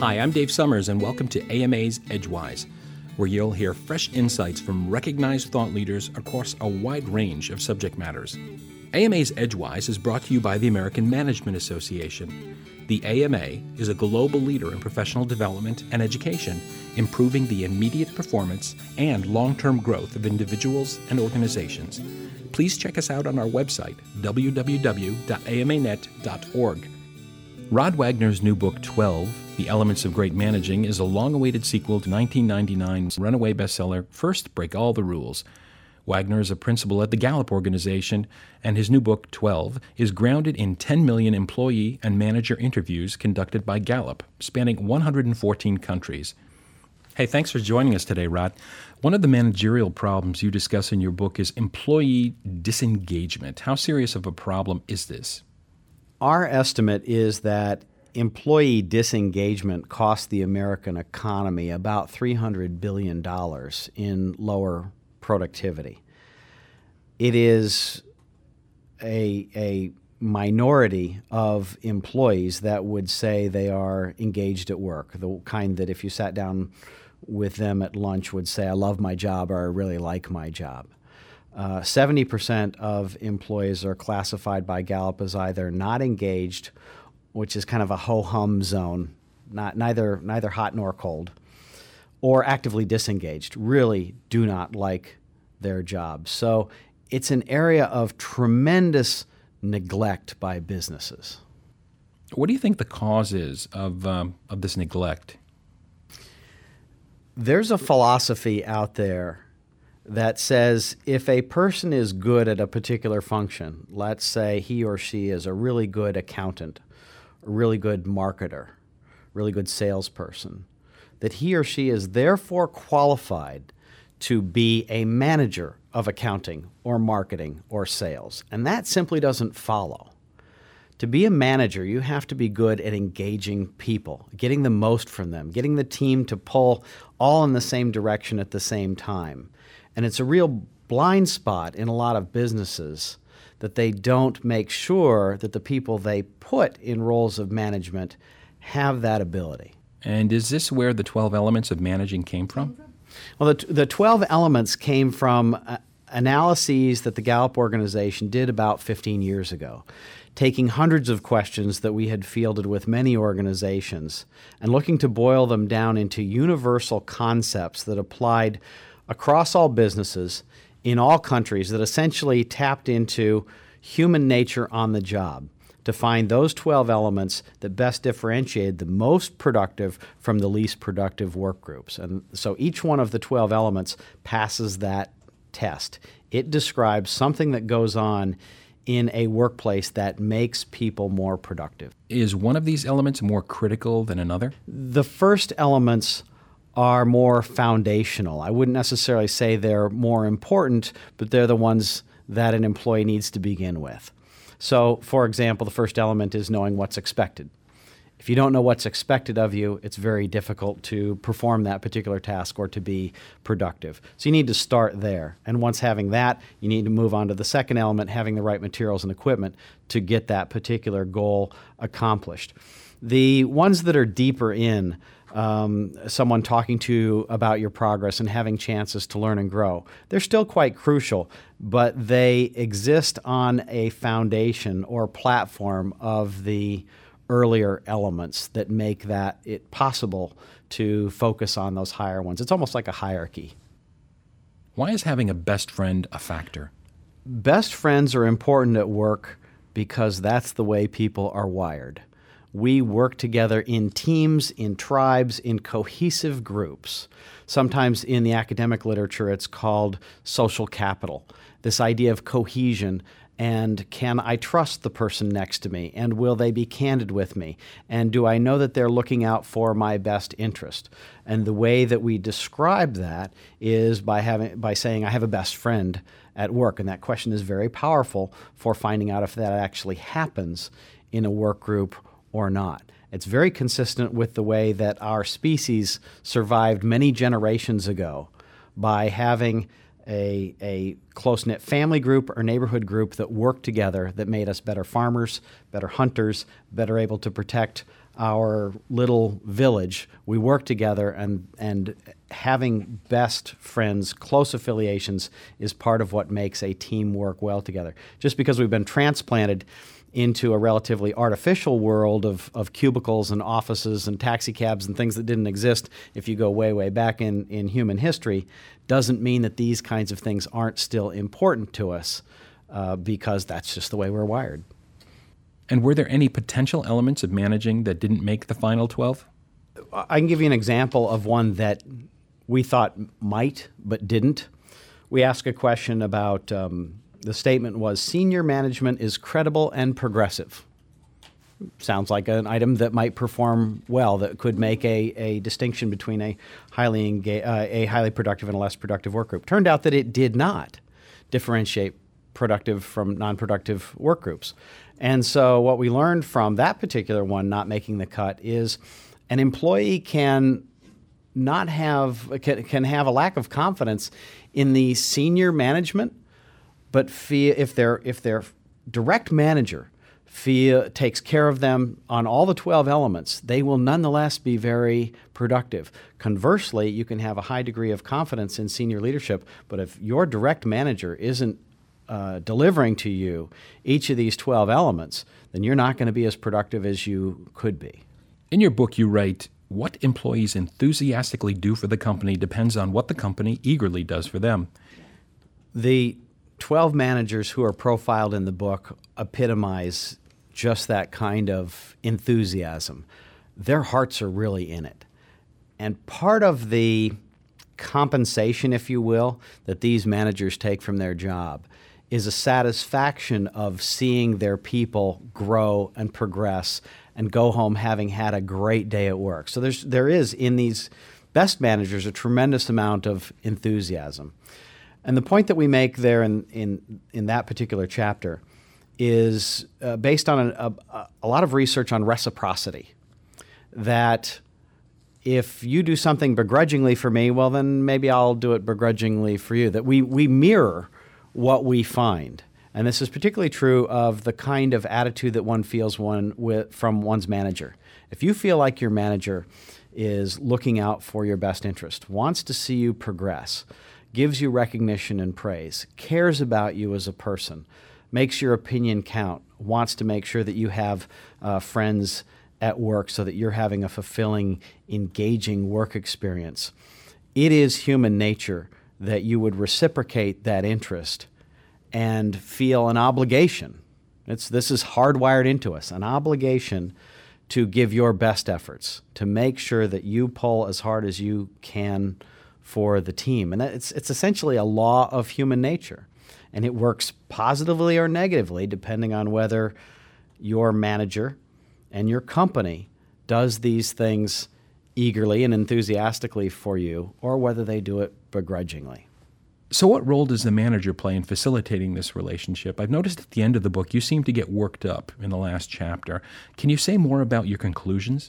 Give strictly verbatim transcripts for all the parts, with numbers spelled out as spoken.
Hi, I'm Dave Summers, and welcome to A M A's Edgewise, where you'll hear fresh insights from recognized thought leaders across a wide range of subject matters. A M A's Edgewise is brought to you by the American Management Association. The A M A is a global leader in professional development and education, improving the immediate performance and long-term growth of individuals and organizations. Please check us out on our website, w w w dot a m a net dot org. Rod Wagner's new book, twelve, The Elements of Great Managing, is a long-awaited sequel to nineteen ninety-nine's runaway bestseller, First Break All the Rules. Wagner is a principal at the Gallup organization, and his new book, twelve, is grounded in ten million employee and manager interviews conducted by Gallup, spanning one hundred fourteen countries. Hey, thanks for joining us today, Rod. One of the managerial problems you discuss in your book is employee disengagement. How serious of a problem is this? Our estimate is that employee disengagement costs the American economy about three hundred billion dollars in lower productivity. It is a, a minority of employees that would say they are engaged at work, the kind that if you sat down with them at lunch would say, I love my job or I really like my job. Uh, seventy percent of employees are classified by Gallup as either not engaged, which is kind of a ho-hum zone, not neither neither hot nor cold, or actively disengaged, really do not like their job. So it's an area of tremendous neglect by businesses. What do you think the cause is of um, of this neglect? There's a philosophy out there that says if a person is good at a particular function, let's say he or she is a really good accountant, a really good marketer, really good salesperson, that he or she is therefore qualified to be a manager of accounting or marketing or sales. And that simply doesn't follow. To be a manager, you have to be good at engaging people, getting the most from them, getting the team to pull all in the same direction at the same time. And it's a real blind spot in a lot of businesses that they don't make sure that the people they put in roles of management have that ability. And is this where the twelve elements of managing came from? Well, the, the twelve elements came from uh, analyses that the Gallup organization did about fifteen years ago, taking hundreds of questions that we had fielded with many organizations and looking to boil them down into universal concepts that applied across all businesses in all countries, that essentially tapped into human nature on the job to find those twelve elements that best differentiated the most productive from the least productive work groups. And so each one of the twelve elements passes that test. It describes something that goes on in a workplace that makes people more productive. Is one of these elements more critical than another? The first elements are more foundational. I wouldn't necessarily say they're more important, but they're the ones that an employee needs to begin with. So, for example, the first element is knowing what's expected. If you don't know what's expected of you, it's very difficult to perform that particular task or to be productive. So you need to start there. And once having that, you need to move on to the second element, having the right materials and equipment to get that particular goal accomplished. The ones that are deeper in, Um, someone talking to you about your progress and having chances to learn and grow, they're still quite crucial, but they exist on a foundation or platform of the earlier elements that make that it possible to focus on those higher ones. It's almost like a hierarchy. Why is having a best friend a factor? Best friends are important at work because that's the way people are wired. We work together in teams, in tribes, in cohesive groups. Sometimes in the academic literature, it's called social capital, this idea of cohesion. And can I trust the person next to me? And will they be candid with me? And do I know that they're looking out for my best interest? And the way that we describe that is by having by saying I have a best friend at work. And that question is very powerful for finding out if that actually happens in a work group or not. It's very consistent with the way that our species survived many generations ago by having a, a close-knit family group or neighborhood group that worked together that made us better farmers, better hunters, better able to protect our little village, we work together, and and having best friends, close affiliations, is part of what makes a team work well together. Just because we've been transplanted into a relatively artificial world of, of cubicles and offices and taxi cabs and things that didn't exist if you go way, way back in, in human history, doesn't mean that these kinds of things aren't still important to us, uh, because that's just the way we're wired. And were there any potential elements of managing that didn't make the final twelve? I can give you an example of one that we thought might but didn't. We asked a question about, um, the statement was, senior management is credible and progressive. Sounds like an item that might perform well, that could make a, a distinction between a highly enga- uh, a highly productive and a less productive work group. Turned out that it did not differentiate productive from non-productive work groups. And so what we learned from that particular one not making the cut is an employee can not have can, can have a lack of confidence in the senior management, but feel, if their if their direct manager feel, takes care of them on all the twelve elements, they will nonetheless be very productive. Conversely, you can have a high degree of confidence in senior leadership, but if your direct manager isn't uh, delivering to you each of these twelve elements, then you're not going to be as productive as you could be. In your book, you write, what employees enthusiastically do for the company depends on what the company eagerly does for them. The twelve managers who are profiled in the book epitomize just that kind of enthusiasm. Their hearts are really in it. And part of the compensation, if you will, that these managers take from their job is a satisfaction of seeing their people grow and progress and go home having had a great day at work. So there's there is in these best managers a tremendous amount of enthusiasm. And the point that we make there in in, in that particular chapter is uh, based on a, a, a lot of research on reciprocity. That if you do something begrudgingly for me, well, then maybe I'll do it begrudgingly for you. That we we mirror what we find. And this is particularly true of the kind of attitude that one feels one with, from one's manager. If you feel like your manager is looking out for your best interest, wants to see you progress, gives you recognition and praise, cares about you as a person, makes your opinion count, wants to make sure that you have uh, friends at work so that you're having a fulfilling, engaging work experience, it is human nature that you would reciprocate that interest and feel an obligation. It's, this is hardwired into us, an obligation to give your best efforts, to make sure that you pull as hard as you can for the team. And it's, it's essentially a law of human nature. And it works positively or negatively depending on whether your manager and your company does these things eagerly and enthusiastically for you, or whether they do it begrudgingly. So what role does the manager play in facilitating this relationship? I've noticed at the end of the book you seem to get worked up in the last chapter. Can you say more about your conclusions?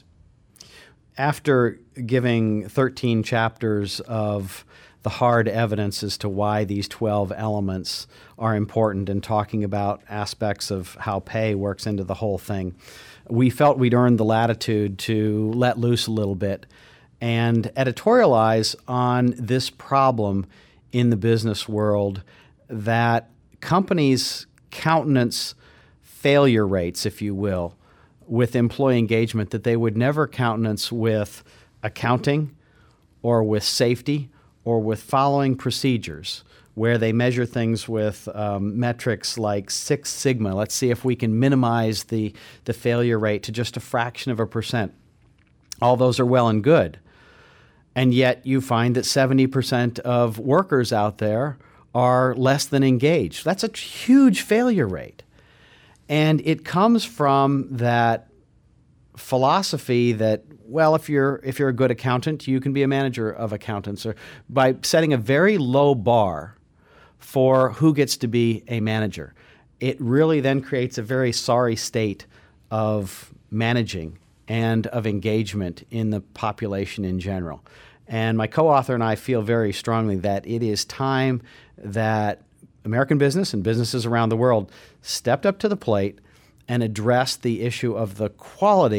After giving thirteen chapters of the hard evidence as to why these twelve elements are important and talking about aspects of how pay works into the whole thing, we felt we'd earned the latitude to let loose a little bit and editorialize on this problem in the business world, that companies countenance failure rates, if you will, with employee engagement that they would never countenance with accounting or with safety or with following procedures, where they measure things with um, metrics like Six Sigma. Let's see if we can minimize the, the failure rate to just a fraction of a percent. All those are well and good. And yet you find that seventy percent of workers out there are less than engaged. That's a huge failure rate. And it comes from that philosophy that, well, if you're if you're a good accountant, you can be a manager of accountants, or by setting a very low bar for who gets to be a manager. It really then creates a very sorry state of managing and of engagement in the population in general. And my co-author and I feel very strongly that it is time that American business and businesses around the world stepped up to the plate and addressed the issue of the quality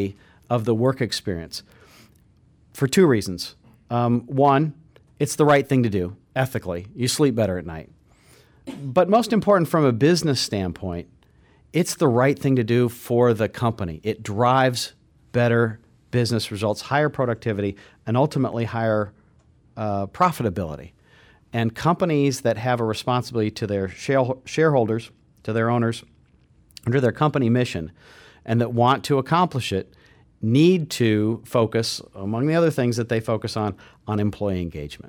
of the work experience for two reasons. Um, one, it's the right thing to do ethically. You sleep better at night. But most important from a business standpoint, it's the right thing to do for the company. It drives better business results, higher productivity, and ultimately higher uh, profitability. And companies that have a responsibility to their shareholders, to their owners, under their company mission, and that want to accomplish it, need to focus, among the other things that they focus on, on employee engagement.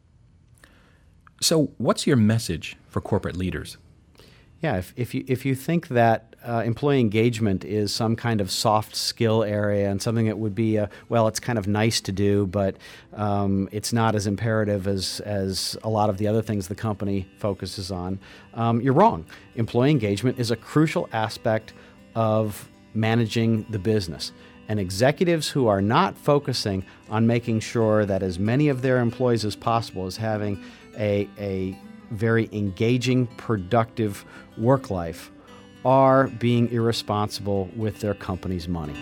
So what's your message for corporate leaders? Yeah, if, if you if you think that uh, employee engagement is some kind of soft skill area and something that would be, a, well, it's kind of nice to do, but um, it's not as imperative as, as a lot of the other things the company focuses on, um, you're wrong. Employee engagement is a crucial aspect of managing the business. And executives who are not focusing on making sure that as many of their employees as possible is having a, a very engaging, productive work life are being irresponsible with their company's money.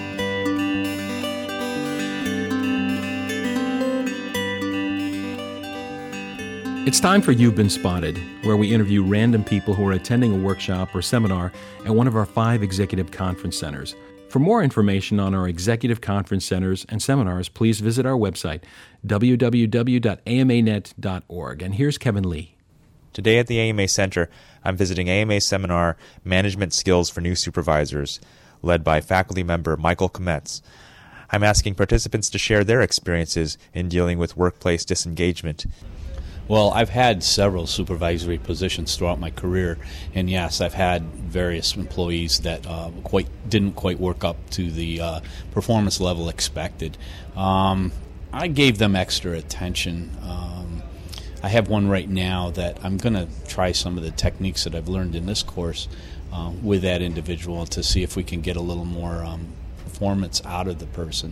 It's time for You've Been Spotted, where we interview random people who are attending a workshop or seminar at one of our five executive conference centers. For more information on our executive conference centers and seminars, please visit our website, w w w dot a m a net dot org. And here's Kevin Lee. Today at the A M A Center, I'm visiting A M A seminar, Management Skills for New Supervisors, led by faculty member Michael Kometz. I'm asking participants to share their experiences in dealing with workplace disengagement. Well, I've had several supervisory positions throughout my career, and yes, I've had various employees that uh, quite didn't quite work up to the uh, performance level expected. Um, I gave them extra attention. Um, I have one right now that I'm going to try some of the techniques that I've learned in this course uh, with that individual to see if we can get a little more um, performance out of the person.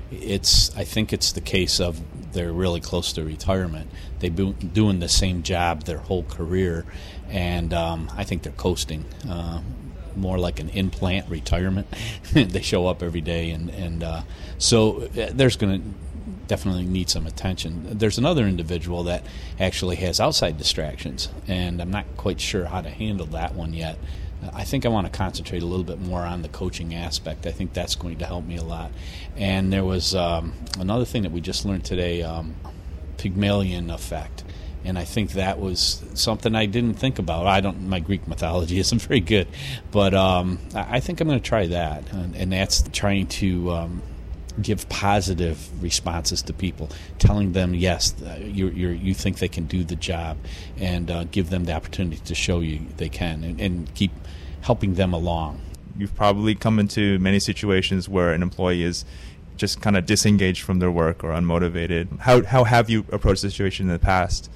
It's I think it's the case of they're really close to retirement. They've been doing the same job their whole career, and um, I think they're coasting, uh, more like an in-plant retirement. They show up every day, and, and uh, so there's going to definitely need some attention. There's another individual that actually has outside distractions, and I'm not quite sure how to handle that one yet. I think I want to concentrate a little bit more on the coaching aspect. I think that's going to help me a lot. And there was um, another thing that we just learned today, um, Pygmalion effect. And I think that was something I didn't think about. I don't. My Greek mythology isn't very good, but um, I think I'm going to try that. And, and that's trying to um, give positive responses to people, telling them yes, you you you think they can do the job, and uh, give them the opportunity to show you they can, and, and keep helping them along. You've probably come into many situations where an employee is just kind of disengaged from their work or unmotivated. How how have you approached the situation in the past?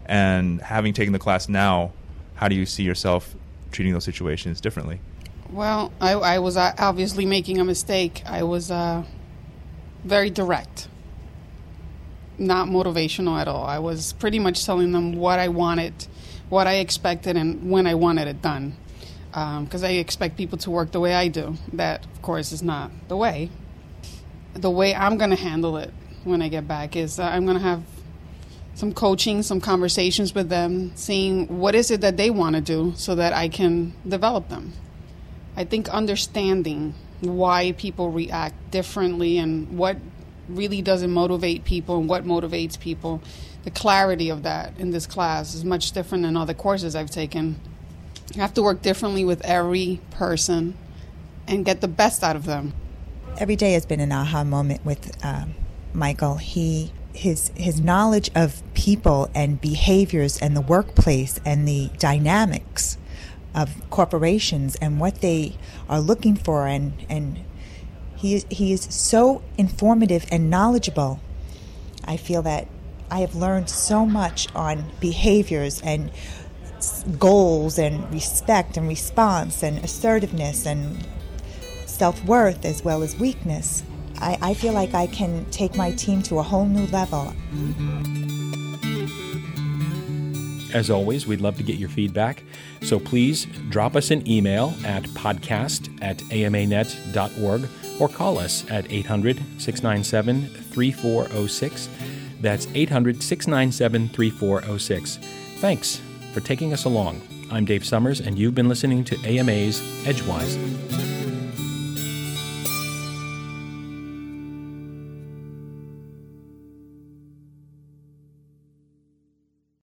And having taken the class now, how do you see yourself treating those situations differently? Well, I, I was obviously making a mistake. I was uh, very direct, not motivational at all. I was pretty much telling them what I wanted, what I expected, and when I wanted it done. Because um, I expect people to work the way I do. That, of course, is not the way. The way I'm going to handle it when I get back is uh, I'm going to have some coaching, some conversations with them, seeing what is it that they want to do so that I can develop them. I think understanding why people react differently and what really doesn't motivate people and what motivates people, the clarity of that in this class is much different than other courses I've taken. You have to work differently with every person and get the best out of them. Every day has been an aha moment with um, Michael. He his his knowledge of people and behaviors and the workplace and the dynamics of corporations and what they are looking for, and and he is, he is so informative and knowledgeable. I feel that I have learned so much on behaviors and goals and respect and response and assertiveness and self-worth as well as weakness. I, I feel like I can take my team to a whole new level. As always, we'd love to get your feedback, so please drop us an email at podcast at a m a net dot org or call us at eight hundred, six nine seven, three four zero six. That's eight hundred, six nine seven, three four zero six. Thanks for taking us along. I'm Dave Summers, and you've been listening to A M A's Edgewise.